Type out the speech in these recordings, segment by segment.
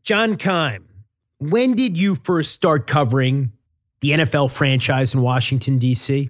John Keim, when did you first start covering the NFL franchise in Washington, D.C.?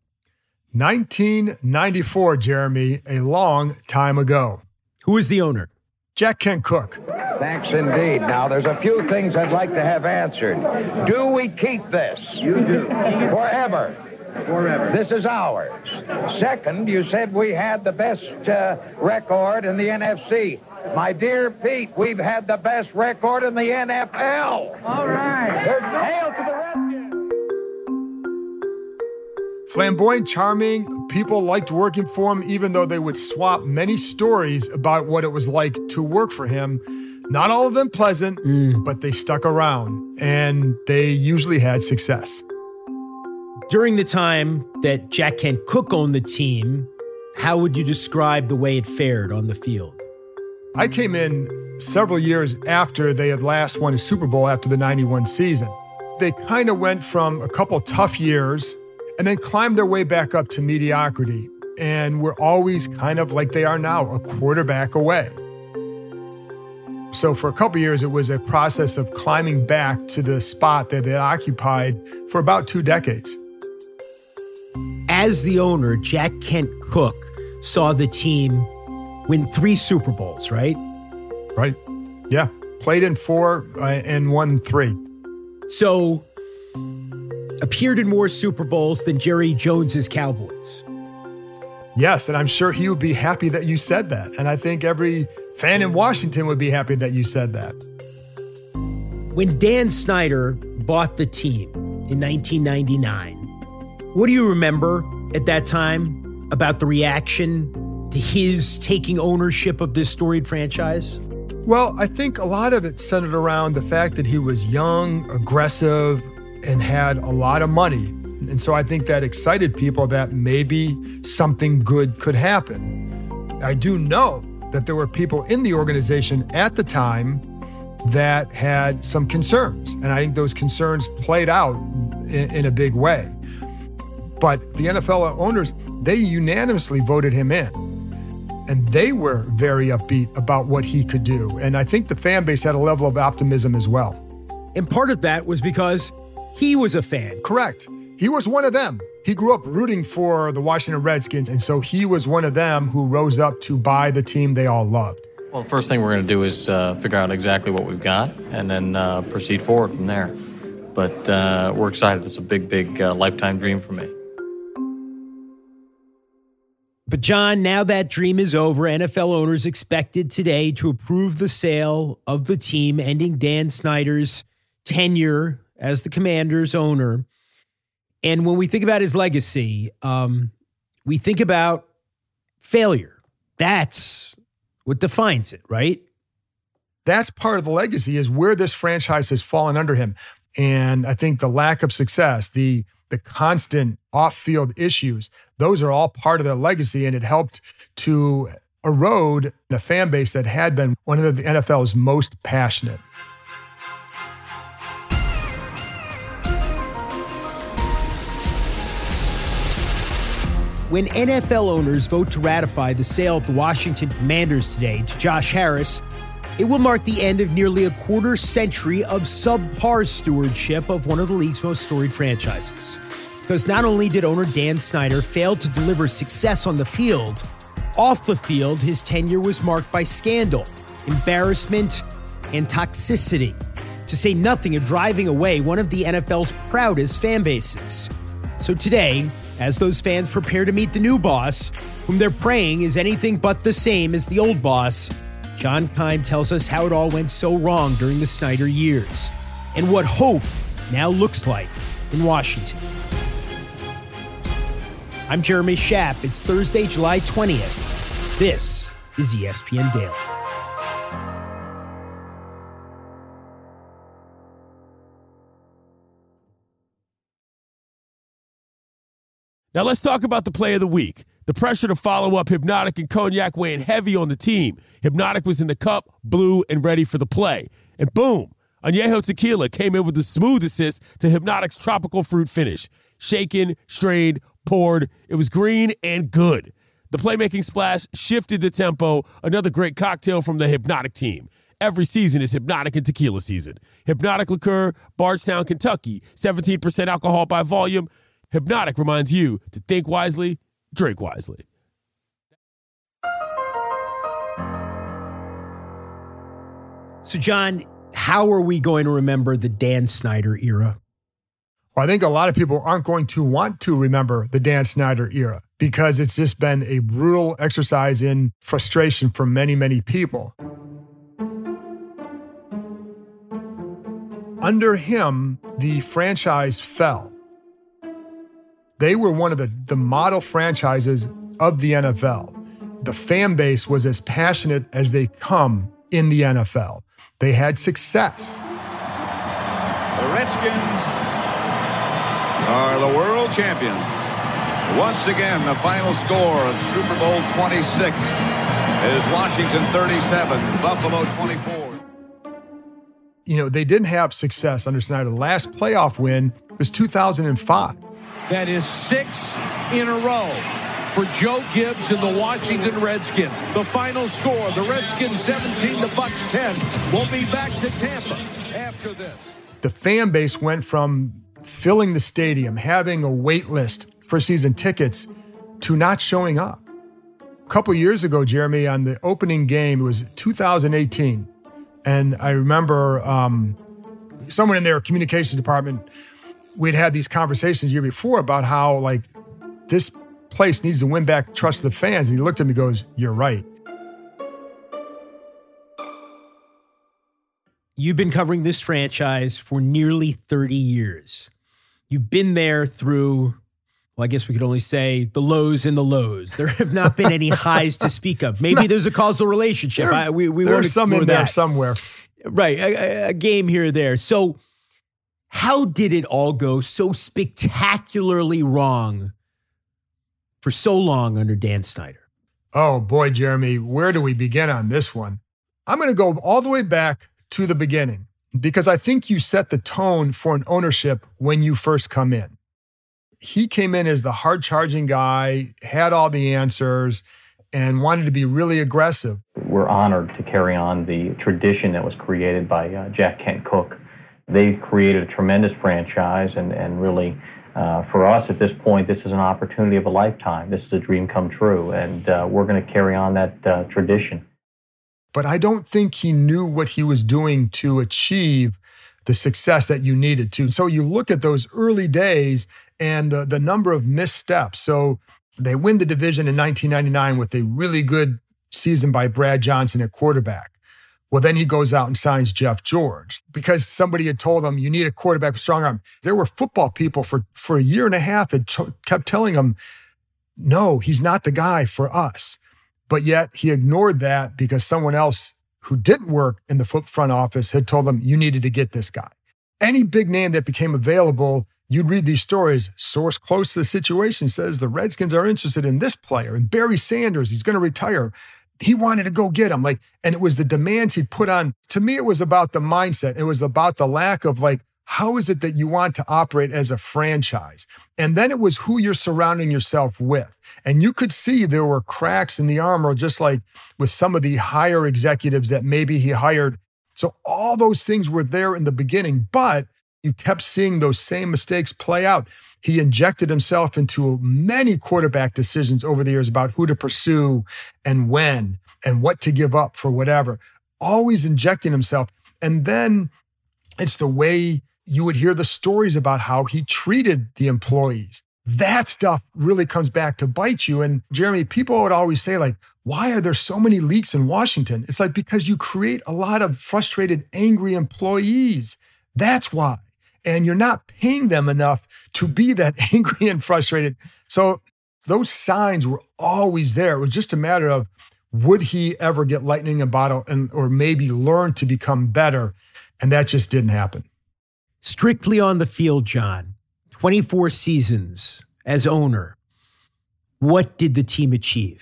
1994, Jeremy, a long time ago. Who was the owner? Jack Kent Cooke. Thanks indeed. Now, there's a few things I'd like to have answered. Do we keep this? You do. Forever? Forever. This is ours. Second, you said we had the best record in the NFC. My dear Pete, we've had the best record in the NFL. All right. Hail to the Redskins. Flamboyant, charming, people liked working for him, even though they would swap many stories about what it was like to work for him. Not all of them pleasant, but they stuck around, and they usually had success. During the time that Jack Kent Cooke owned the team, how would you describe the way it fared on the field? I came in several years after they had last won a Super Bowl after the 91 season. They kind of went from a couple tough years and then climbed their way back up to mediocrity. And were always kind of like they are now, a quarterback away. So for a couple years, it was a process of climbing back to the spot that they had occupied for about 2 decades. As the owner, Jack Kent Cooke saw the team win 3 Super Bowls, right? Right. Yeah. Played in 4 and won 3. So, appeared in more Super Bowls than Jerry Jones's Cowboys. Yes, and I'm sure he would be happy that you said that. And I think every fan in Washington would be happy that you said that. When Dan Snyder bought the team in 1999, what do you remember at that time about the reaction to his taking ownership of this storied franchise? Well, I think a lot of it centered around the fact that he was young, aggressive, and had a lot of money. And so I think that excited people that maybe something good could happen. I do know that there were people in the organization at the time that had some concerns. And I think those concerns played out in a big way. But the NFL owners, they unanimously voted him in. And they were very upbeat about what he could do. And I think the fan base had a level of optimism as well. And part of that was because he was a fan. Correct. He was one of them. He grew up rooting for the Washington Redskins, and so he was one of them who rose up to buy the team they all loved. Well, the first thing we're going to do is figure out exactly what we've got and then proceed forward from there. But we're excited. It's a big lifetime dream for me. But John, now that dream is over. NFL owners expected today to approve the sale of the team, ending Dan Snyder's tenure as the Commanders owner. And when we think about his legacy, we think about failure. That's what defines it, right? That's part of the legacy, is where this franchise has fallen under him. And I think the lack of success, the constant off-field issues, those are all part of their legacy, and it helped to erode a fan base that had been one of the NFL's most passionate. When NFL owners vote to ratify the sale of the Washington Commanders today to Josh Harris, it will mark the end of nearly a quarter century of subpar stewardship of one of the league's most storied franchises. Because not only did owner Dan Snyder fail to deliver success on the field, off the field, his tenure was marked by scandal, embarrassment, and toxicity, to say nothing of driving away one of the NFL's proudest fan bases. So today, as those fans prepare to meet the new boss, whom they're praying is anything but the same as the old boss, John Keim tells us how it all went so wrong during the Snyder years and what hope now looks like in Washington. I'm Jeremy Schaap. It's Thursday, July 20th. This is ESPN Daily. Now let's talk about the play of the week. The pressure to follow up Hypnotic and Cognac weighing heavy on the team. Hypnotic was in the cup, blue, and ready for the play. And boom, Añejo Tequila came in with the smooth assist to Hypnotic's tropical fruit finish. Shaken, strained, poured. It was green and good. The playmaking splash shifted the tempo. Another great cocktail from the Hypnotic team. Every season is Hypnotic and Tequila season. Hypnotic Liqueur, Bardstown, Kentucky, 17% alcohol by volume. Hypnotic reminds you to think wisely, drink wisely. So, John, how are we going to remember the Dan Snyder era? Well, I think a lot of people aren't going to want to remember the Dan Snyder era because it's just been a brutal exercise in frustration for many, many people. Under him, the franchise fell. They were one of the model franchises of the NFL. The fan base was as passionate as they come in the NFL. They had success. The Redskins are the world champions. Once again, the final score of Super Bowl 26 is Washington 37, Buffalo 24. You know, they didn't have success under Snyder. The last playoff win was 2005. That is 6 in a row for Joe Gibbs and the Washington Redskins. The final score, the Redskins 17, the Bucs 10. We'll be back to Tampa after this. The fan base went from filling the stadium, having a wait list for season tickets, to not showing up. A couple years ago, Jeremy, on the opening game, it was 2018. And I remember someone in their communications department, we'd had these conversations the year before about how, like, this place needs to win back the trust of the fans. And he looked at me and goes, "You're right." You've been covering this franchise for nearly 30 years. You've been there through, well, I guess we could only say the lows and the lows. There have not been any highs to speak of. Maybe there's a causal relationship. We won't There's some in there that. somewhere. Right, a game here or there. So how did it all go so spectacularly wrong for so long under Dan Snyder? Oh, boy, Jeremy, where do we begin on this one? I'm going to go all the way back to the beginning because I think you set the tone for an ownership when you first come in. He came in as the hard-charging guy, had all the answers, and wanted to be really aggressive. We're honored to carry on the tradition that was created by Jack Kent Cooke. They created a tremendous franchise, and really, for us at this point, this is an opportunity of a lifetime. This is a dream come true, and we're going to carry on that tradition. But I don't think he knew what he was doing to achieve the success that you needed to. So you look at those early days and the number of missteps. So they win the division in 1999 with a really good season by Brad Johnson at quarterback. Well, then he goes out and signs Jeff George because somebody had told him, you need a quarterback with strong arm. There were football people for a year and a half had kept telling him, no, he's not the guy for us. But yet he ignored that because someone else who didn't work in the front office had told him, you needed to get this guy. Any big name that became available, you'd read these stories. Source close to the situation says the Redskins are interested in this player. And Barry Sanders, he's going to retire. He wanted to go get him. And it was the demands he put on. To me, it was about the mindset. It was about the lack of how is it that you want to operate as a franchise? And then it was who you're surrounding yourself with. And you could see there were cracks in the armor, just like with some of the higher executives that maybe he hired. So all those things were there in the beginning, but you kept seeing those same mistakes play out. He injected himself into many quarterback decisions over the years about who to pursue and when and what to give up for whatever, always injecting himself. And then it's the way you would hear the stories about how he treated the employees. That stuff really comes back to bite you. And Jeremy, people would always say, why are there so many leaks in Washington? It's because you create a lot of frustrated, angry employees. That's why. And you're not paying them enough to be that angry and frustrated. So those signs were always there. It was just a matter of, would he ever get lightning in a bottle or maybe learn to become better? And that just didn't happen. Strictly on the field, John, 24 seasons as owner, what did the team achieve?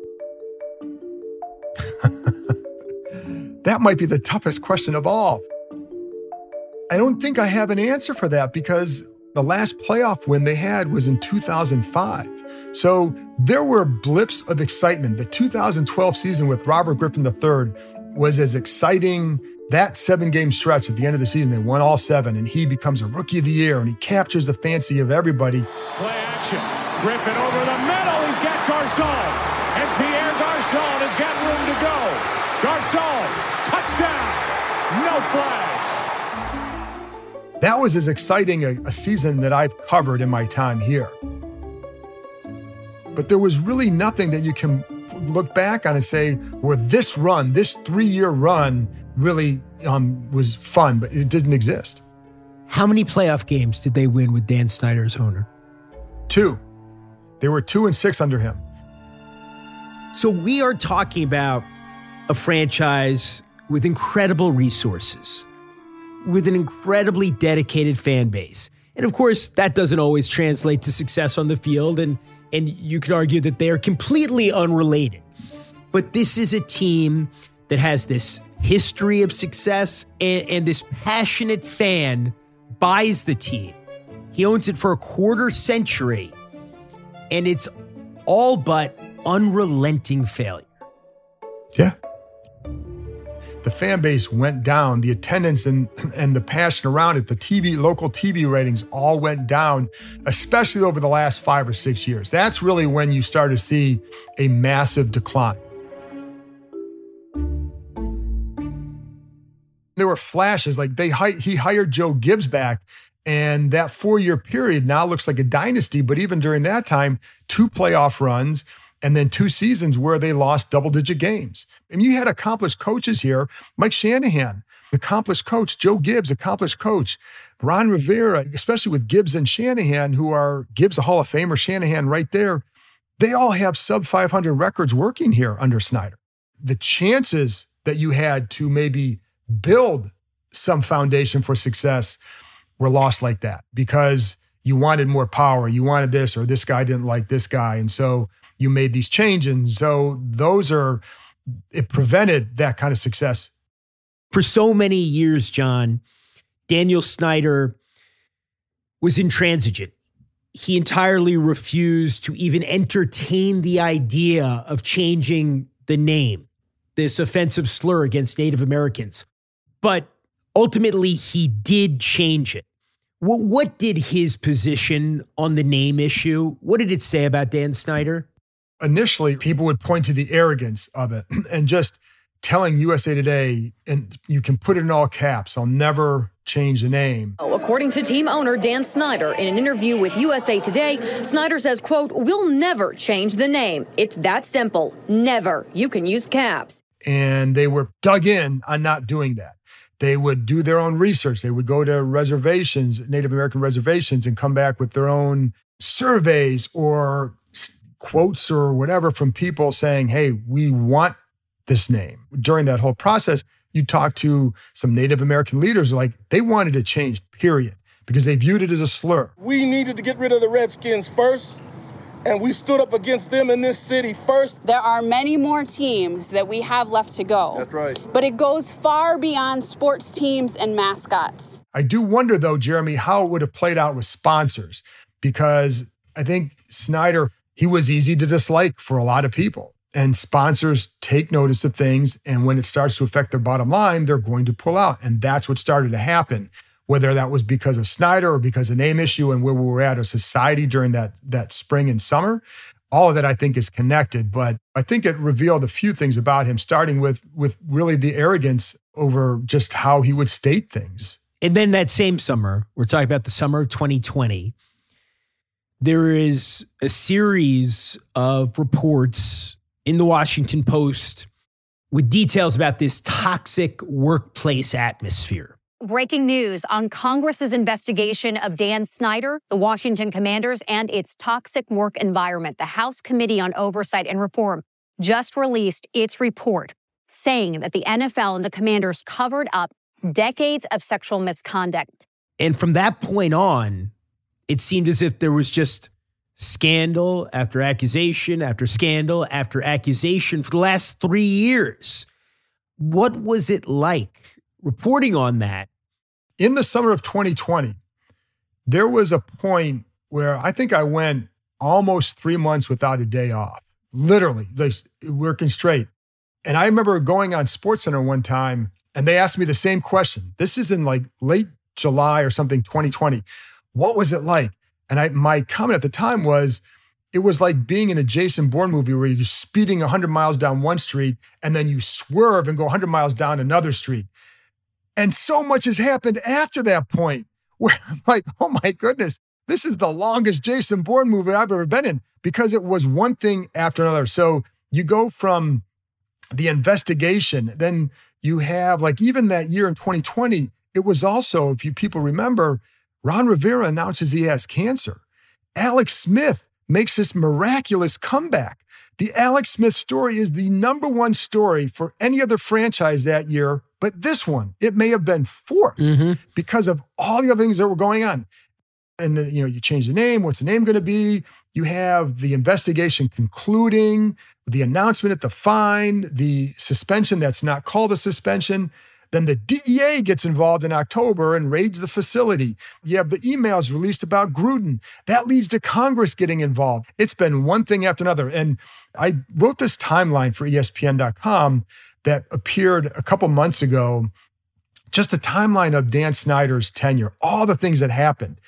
That might be the toughest question of all. I don't think I have an answer for that because the last playoff win they had was in 2005. So there were blips of excitement. The 2012 season with Robert Griffin III, was as exciting. That 7-game stretch at the end of the season, they won all 7, and he becomes a Rookie of the Year, and he captures the fancy of everybody. Play action. Griffin over the middle. He's got Garcon. And Pierre Garcon has got room to go. Garcon, touchdown. No flags. That was as exciting a season that I've covered in my time here. But there was really nothing that you can look back on and say, well, this run, this 3-year run really was fun, but it didn't exist. How many playoff games did they win with Dan Snyder as owner? 2. They were 2-6 under him. So we are talking about a franchise with incredible resources, with an incredibly dedicated fan base. And of course, that doesn't always translate to success on the field, and you could argue that they are completely unrelated. But this is a team that has this history of success, and this passionate fan buys the team. He owns it for a quarter century, and it's all but unrelenting failure. Yeah. The fan base went down. The attendance and the passion around it, the local TV ratings all went down, especially over the last 5 or 6 years. That's really when you start to see a massive decline. There were flashes, like he hired Joe Gibbs back, and that 4-year period now looks like a dynasty. But even during that time, 2 playoff runs and then 2 seasons where they lost double-digit games. And you had accomplished coaches here. Mike Shanahan, accomplished coach. Joe Gibbs, accomplished coach. Ron Rivera, especially with Gibbs and Shanahan, who are Gibbs a Hall of Famer, Shanahan right there. They all have sub-500 records working here under Snyder. The chances that you had to maybe build some foundation for success were lost like that because you wanted more power. You wanted this, or this guy didn't like this guy. And so you made these changes. And so it prevented that kind of success. For so many years, John, Daniel Snyder was intransigent. He entirely refused to even entertain the idea of changing the name, this offensive slur against Native Americans. But ultimately, he did change it. What did his position on the name issue? What did it say about Dan Snyder? Initially, people would point to the arrogance of it and just telling USA Today, and you can put it in all caps, I'll never change the name. According to team owner Dan Snyder, in an interview with USA Today, Snyder says, quote, "We'll never change the name. It's that simple. Never. You can use caps." And they were dug in on not doing that. They would do their own research. They would go to reservations, Native American reservations, and come back with their own surveys or quotes or whatever from people saying, hey, we want this name. During that whole process, you talk to some Native American leaders, like they wanted to change, period, because they viewed it as a slur. We needed to get rid of the Redskins first, and we stood up against them in this city first. There are many more teams that we have left to go. That's right. But it goes far beyond sports teams and mascots. I do wonder, though, Jeremy, how it would have played out with sponsors, because I think Snyder, he was easy to dislike for a lot of people. And sponsors take notice of things, and when it starts to affect their bottom line, they're going to pull out. And that's what started to happen, whether that was because of Snyder or because of name issue and where we were at as a society during that spring and summer. All of that, I think, is connected. But I think it revealed a few things about him, starting with really the arrogance over just how he would state things. And then that same summer, we're talking about the summer of 2020, there is a series of reports in the Washington Post with details about this toxic workplace atmosphere. Breaking news on Congress's investigation of Dan Snyder, the Washington Commanders, and its toxic work environment. The House Committee on Oversight and Reform just released its report saying that the NFL and the Commanders covered up decades of sexual misconduct. And from that point on, it seemed as if there was just scandal after accusation after scandal after accusation for the last 3 years. What was it like reporting on that? In the summer of 2020, there was a point where I think I went almost 3 months without a day off, literally, like working straight. And I remember going on SportsCenter one time and they asked me the same question. This is in like late July or something, 2020. What was it like? And my comment at the time was, it was like being in a Jason Bourne movie where you're speeding 100 miles down one street and then you swerve and go 100 miles down another street. And so much has happened after that point where I'm like, oh my goodness, this is the longest Jason Bourne movie I've ever been in, because it was one thing after another. So you go from the investigation, then you have like even that year in 2020, it was also, if you people remember, Ron Rivera announces he has cancer. Alex Smith makes this miraculous comeback. The Alex Smith story is the number one story for any other franchise that year, but this one, it may have been fourth because of all the other things that were going on. And you change the name. What's the name going to be? You have the investigation concluding, the announcement at the fine, the suspension that's not called a suspension. Then the DEA gets involved in October and raids the facility. You have the emails released about Gruden. That leads to Congress getting involved. It's been one thing after another. And I wrote this timeline for ESPN.com that appeared a couple months ago, just a timeline of Dan Snyder's tenure, all the things that happened.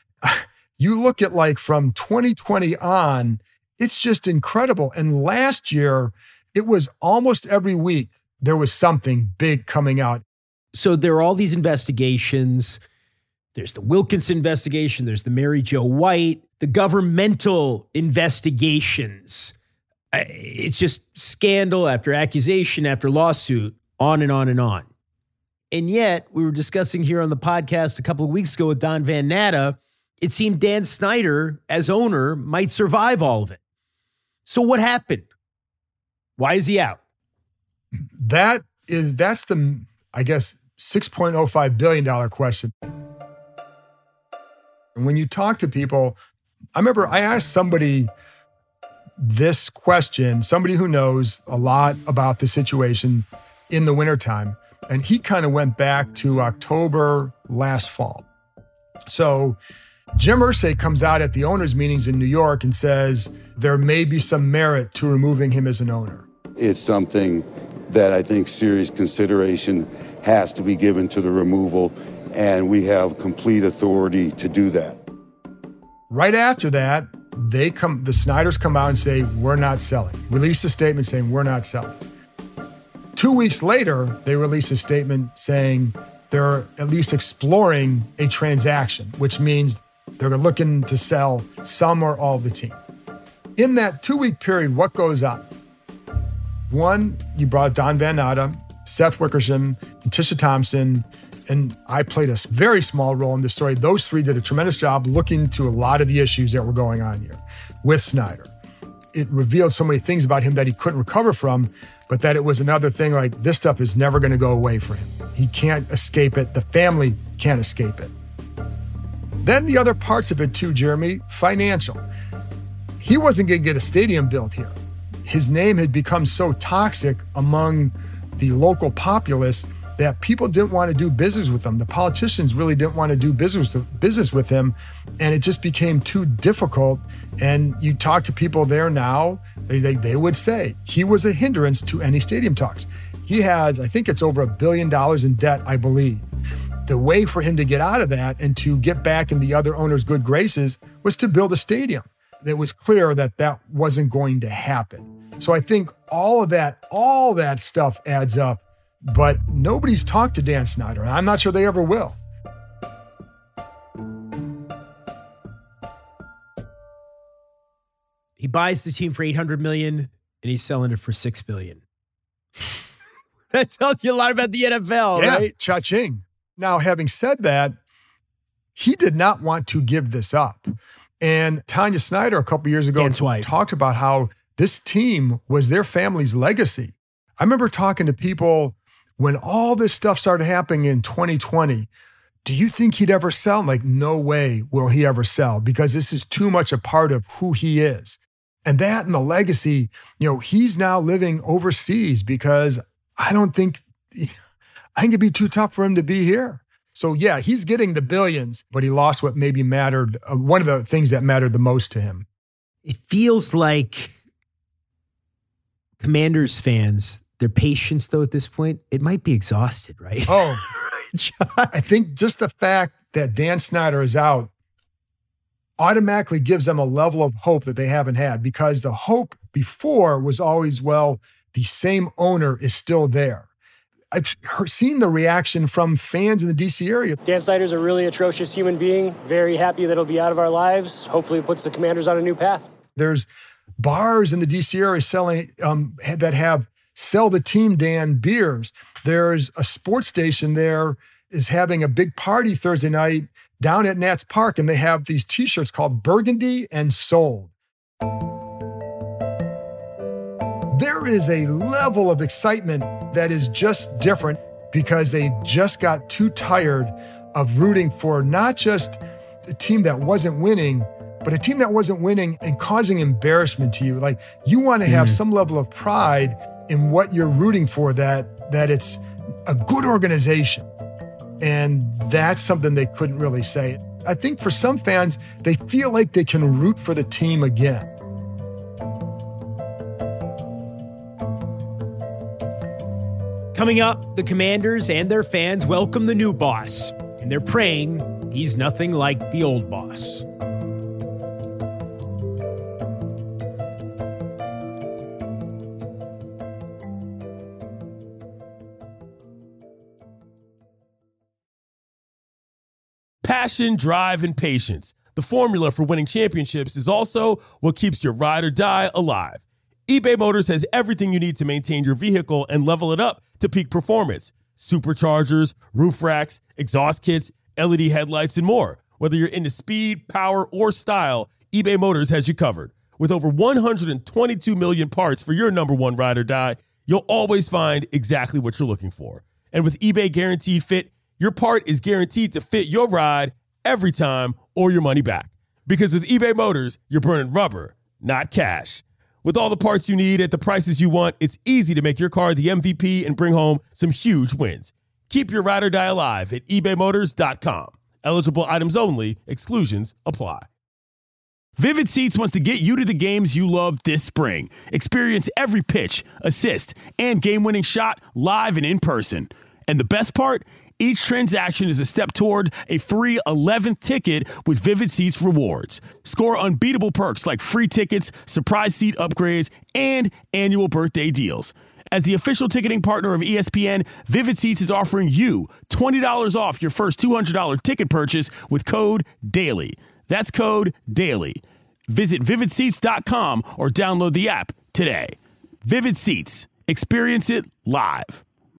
You look at like from 2020 on, it's just incredible. And last year, it was almost every week, there was something big coming out. So there are all these investigations. There's the Wilkinson investigation. There's the Mary Jo White, the governmental investigations. It's just scandal after accusation after lawsuit, on and on and on. And yet, we were discussing here on the podcast a couple of weeks ago with Don Van Natta, it seemed Dan Snyder, as owner, might survive all of it. So what happened? Why is he out? That's the, I guess, $6.05 billion question. And when you talk to people, I remember I asked somebody this question, somebody who knows a lot about the situation in the wintertime, and he kind of went back to October last fall. So Jim Irsay comes out at the owners' meetings in New York and says there may be some merit to removing him as an owner. It's something that I think serious consideration has to be given to the removal, and we have complete authority to do that. Right after that, the Snyders come out and say, we're not selling. Release a statement saying, we're not selling. 2 weeks later, they release a statement saying they're at least exploring a transaction, which means they're looking to sell some or all of the team. In that 2-week period, what goes on? One, you brought Don Van Natta, Seth Wickersham, and Tisha Thompson, and I played a very small role in this story. Those three did a tremendous job looking into a lot of the issues that were going on here with Snyder. It revealed so many things about him that he couldn't recover from, but that it was another thing like this stuff is never going to go away for him. He can't escape it. The family can't escape it. Then the other parts of it too, Jeremy, financial. He wasn't going to get a stadium built here. His name had become so toxic among the local populace that people didn't want to do business with him. The politicians really didn't want to do business with him, and it just became too difficult. And you talk to people there now, they would say he was a hindrance to any stadium talks. He has, I think it's over $1 billion in debt, I believe. The way for him to get out of that and to get back in the other owner's good graces was to build a stadium. It was clear that that wasn't going to happen. So I think all that stuff adds up, but nobody's talked to Dan Snyder, and I'm not sure they ever will. He buys the team for $800 million, and he's selling it for $6 billion. That tells you a lot about the NFL, right? Cha-ching. Now, having said that, he did not want to give this up. And Tanya Snyder, a couple years ago, talked about how this team was their family's legacy. I remember talking to people when all this stuff started happening in 2020. Do you think he'd ever sell? I'm like, no way will he ever sell, because this is too much a part of who he is. And that and the legacy, he's now living overseas because I think it'd be too tough for him to be here. So yeah, he's getting the billions, but he lost what maybe mattered, one of the things that mattered the most to him. It feels like Commanders fans, their patience, though, at this point, it might be exhausted, right? Oh, I think just the fact that Dan Snyder is out automatically gives them a level of hope that they haven't had, because the hope before was always, well, the same owner is still there. I've seen the reaction from fans in the D.C. area. Dan Snyder's a really atrocious human being. Very happy that he'll be out of our lives. Hopefully it puts the Commanders on a new path. There's bars in the D.C. area selling that sell the Team Dan beers. There's a sports station there is having a big party Thursday night down at Nats Park, and they have these T-shirts called Burgundy and Sold. There is a level of excitement that is just different, because they just got too tired of rooting for not just a team that wasn't winning, but a team that wasn't winning and causing embarrassment to you. Like, you want to have some level of pride in what you're rooting for, that it's a good organization. And that's something they couldn't really say. I think for some fans, they feel like they can root for the team again. Coming up, the Commanders and their fans welcome the new boss, and they're praying he's nothing like the old boss. Passion, drive, and patience. The formula for winning championships is also what keeps your ride or die alive. eBay Motors has everything you need to maintain your vehicle and level it up to peak performance. Superchargers, roof racks, exhaust kits, LED headlights, and more. Whether you're into speed, power, or style, eBay Motors has you covered. With over 122 million parts for your number one ride or die, you'll always find exactly what you're looking for. And with eBay Guaranteed Fit, your part is guaranteed to fit your ride every time or your money back. Because with eBay Motors, you're burning rubber, not cash. With all the parts you need at the prices you want, it's easy to make your car the MVP and bring home some huge wins. Keep your ride or die alive at ebaymotors.com. Eligible items only. Exclusions apply. Vivid Seats wants to get you to the games you love this spring. Experience every pitch, assist, and game-winning shot live and in person. And the best part? Each transaction is a step toward a free 11th ticket with Vivid Seats rewards. Score unbeatable perks like free tickets, surprise seat upgrades, and annual birthday deals. As the official ticketing partner of ESPN, Vivid Seats is offering you $20 off your first $200 ticket purchase with code DAILY. That's code DAILY. Visit vividseats.com or download the app today. Vivid Seats. Experience it live.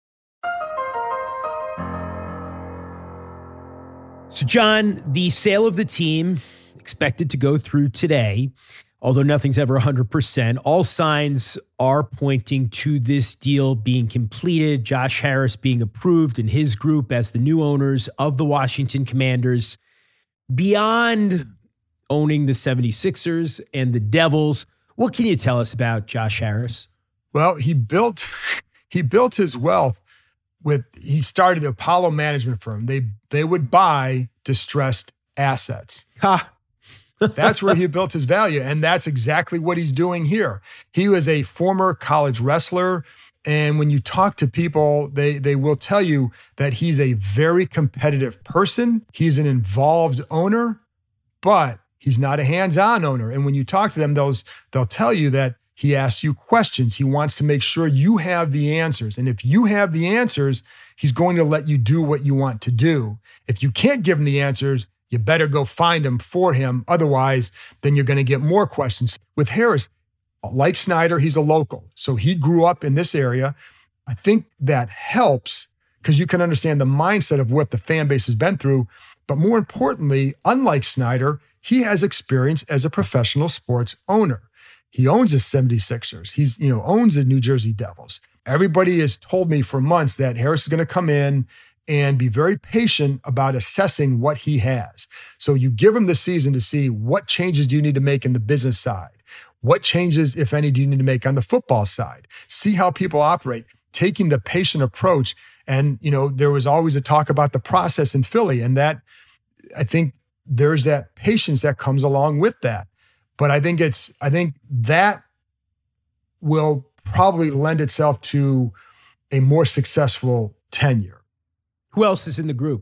So, John, the sale of the team expected to go through today, although nothing's ever 100%. All signs are pointing to this deal being completed, Josh Harris being approved and his group as the new owners of the Washington Commanders. Beyond owning the 76ers and the Devils, what can you tell us about Josh Harris? Well, he built his wealth he started the Apollo management firm. They would buy distressed assets. Ha! That's where he built his value, and that's exactly what he's doing here. He was a former college wrestler, and when you talk to people, they will tell you that he's a very competitive person. He's an involved owner, but he's not a hands-on owner. And when you talk to them, they'll tell you that he asks you questions. He wants to make sure you have the answers. And if you have the answers, he's going to let you do what you want to do. If you can't give him the answers, you better go find them for him. Otherwise, then you're going to get more questions. With Harris, like Snyder, he's a local. So he grew up in this area. I think that helps because you can understand the mindset of what the fan base has been through. But more importantly, unlike Snyder, he has experience as a professional sports owner. He owns the 76ers. He's, owns the New Jersey Devils. Everybody has told me for months that Harris is going to come in and be very patient about assessing what he has. So you give him the season to see what changes do you need to make in the business side? What changes, if any, do you need to make on the football side? See how people operate, taking the patient approach. And, there was always a talk about the process in Philly, and that I think there's that patience that comes along with that. But I think that will probably lend itself to a more successful tenure. Who else is in the group?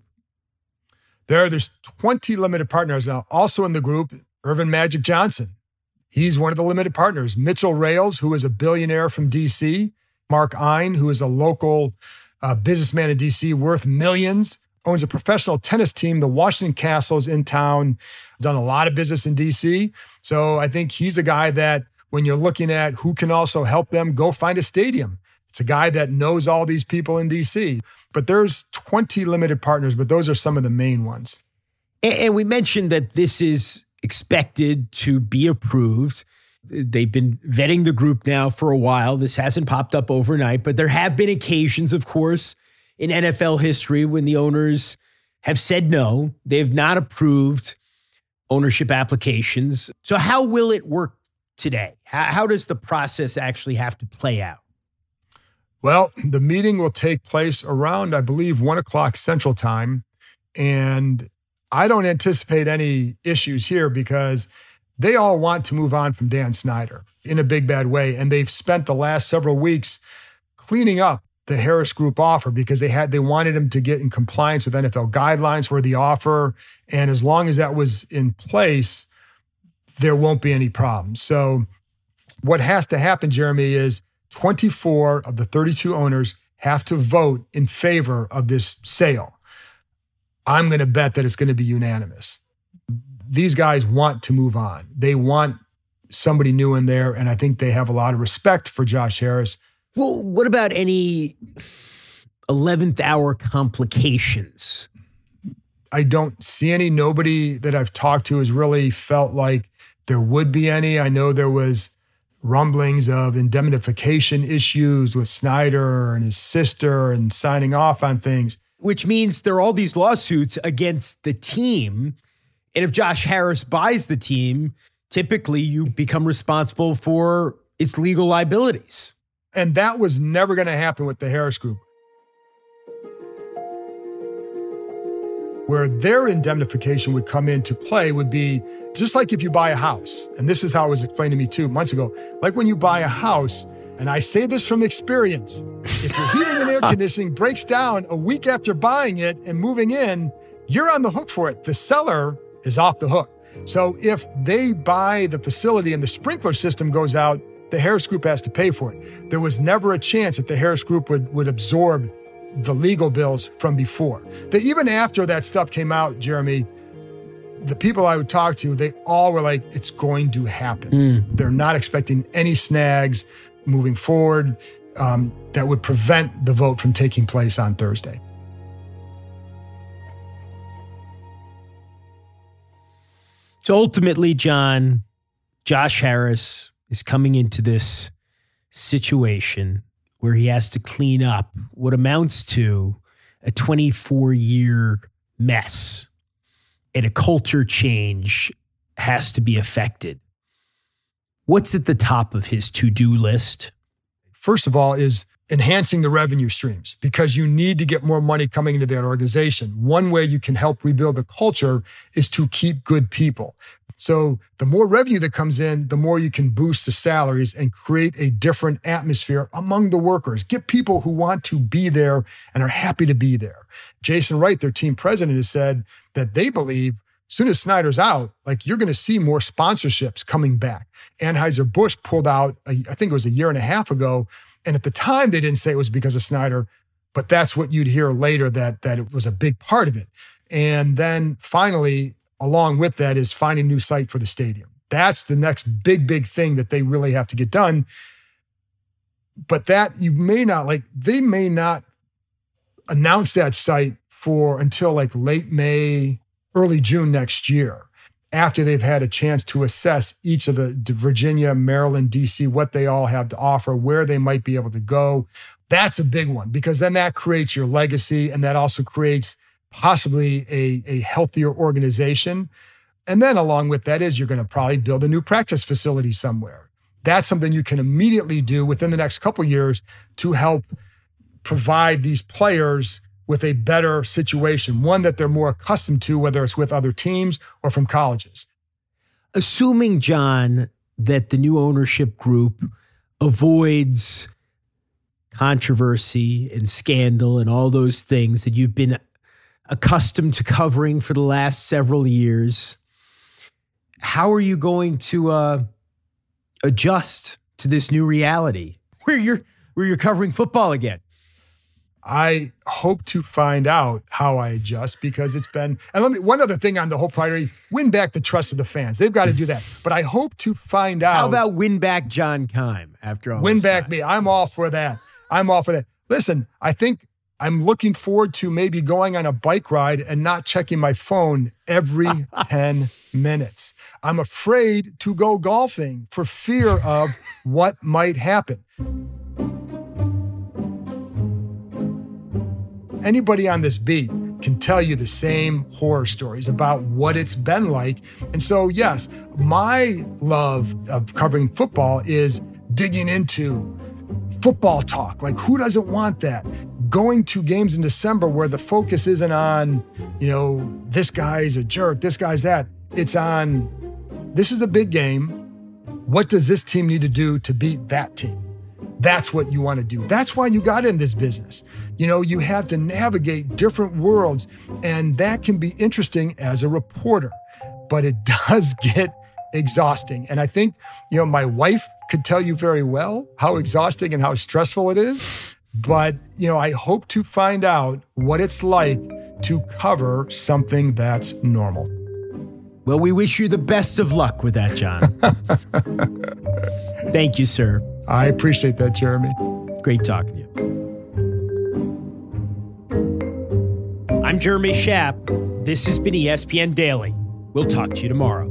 There's 20 limited partners now. Also in the group, Earvin Magic Johnson. He's one of the limited partners. Mitchell Rales, who is a billionaire from D.C. Mark Ein, who is a local businessman in D.C. worth millions, owns a professional tennis team, the Washington Castles in town, done a lot of business in D.C. So I think he's a guy that when you're looking at who can also help them, go find a stadium. It's a guy that knows all these people in D.C. But there's 20 limited partners, but those are some of the main ones. And we mentioned that this is expected to be approved. They've been vetting the group now for a while. This hasn't popped up overnight, but there have been occasions, of course, in NFL history when the owners have said no. They've not approved ownership applications. So how will it work today? How does the process actually have to play out? Well, the meeting will take place around, I believe, 1 o'clock Central Time. And I don't anticipate any issues here because they all want to move on from Dan Snyder in a big, bad way. And they've spent the last several weeks cleaning up the Harris Group offer because they wanted him to get in compliance with NFL guidelines for the offer. And as long as that was in place, there won't be any problems. So what has to happen, Jeremy, is 24 of the 32 owners have to vote in favor of this sale. I'm going to bet that it's going to be unanimous. These guys want to move on. They want somebody new in there, and I think they have a lot of respect for Josh Harris. Well, what about any 11th hour complications? I don't see any. Nobody that I've talked to has really felt like there would be any. I know there was rumblings of indemnification issues with Snyder and his sister and signing off on things. Which means there are all these lawsuits against the team. And if Josh Harris buys the team, typically you become responsible for its legal liabilities. And that was never going to happen with the Harris Group. Where their indemnification would come into play would be just like if you buy a house. And this is how it was explained to me 2 months ago. Like when you buy a house, and I say this from experience, if your heating and air conditioning breaks down a week after buying it and moving in, you're on the hook for it. The seller is off the hook. So if they buy the facility and the sprinkler system goes out, the Harris Group has to pay for it. There was never a chance that the Harris Group would absorb the legal bills from before. That even after that stuff came out, Jeremy, the people I would talk to, they all were like, it's going to happen. They're not expecting any snags moving forward that would prevent the vote from taking place on Thursday. So ultimately, John, Josh Harris is coming into this situation where he has to clean up what amounts to a 24-year mess, and a culture change has to be effected. What's at the top of his to-do list? First of all is enhancing the revenue streams because you need to get more money coming into that organization. One way you can help rebuild the culture is to keep good people. So the more revenue that comes in, the more you can boost the salaries and create a different atmosphere among the workers. Get people who want to be there and are happy to be there. Jason Wright, their team president, has said that they believe as soon as Snyder's out, like you're going to see more sponsorships coming back. Anheuser-Busch pulled out, I think it was a year and a half ago. And at the time, they didn't say it was because of Snyder, but that's what you'd hear later, that it was a big part of it. And then finally, along with that is finding a new site for the stadium. That's the next big thing that they really have to get done. But that they may not announce that site until like late May, early June next year, after they've had a chance to assess each of the Virginia, Maryland, DC, what they all have to offer, where they might be able to go. That's a big one because then that creates your legacy and that also creates possibly a healthier organization. And then along with that is you're going to probably build a new practice facility somewhere. That's something you can immediately do within the next couple of years to help provide these players with a better situation, one that they're more accustomed to, whether it's with other teams or from colleges. Assuming, John, that the new ownership group avoids controversy and scandal and all those things that you've been accustomed to covering for the last several years. How are you going to adjust to this new reality where you're covering football again? I hope to find out how I adjust, because it's been, and one other thing on the whole priority, win back the trust of the fans. They've got to do that. But I hope to find out. How about win back John Keim after all win this back time? me. I'm all for that. Listen, I think I'm looking forward to maybe going on a bike ride and not checking my phone every 10 minutes. I'm afraid to go golfing for fear of what might happen. Anybody on this beat can tell you the same horror stories about what it's been like. And so, yes, my love of covering football is digging into football talk. Like, who doesn't want that? Going to games in December where the focus isn't on, this guy's a jerk, this guy's that. It's on, this is a big game. What does this team need to do to beat that team? That's what you want to do. That's why you got in this business. You have to navigate different worlds, and that can be interesting as a reporter, but it does get exhausting. And I think, my wife could tell you very well how exhausting and how stressful it is. But, I hope to find out what it's like to cover something that's normal. Well, we wish you the best of luck with that, John. Thank you, sir. I appreciate that, Jeremy. Great talking to you. I'm Jeremy Schaap. This has been ESPN Daily. We'll talk to you tomorrow.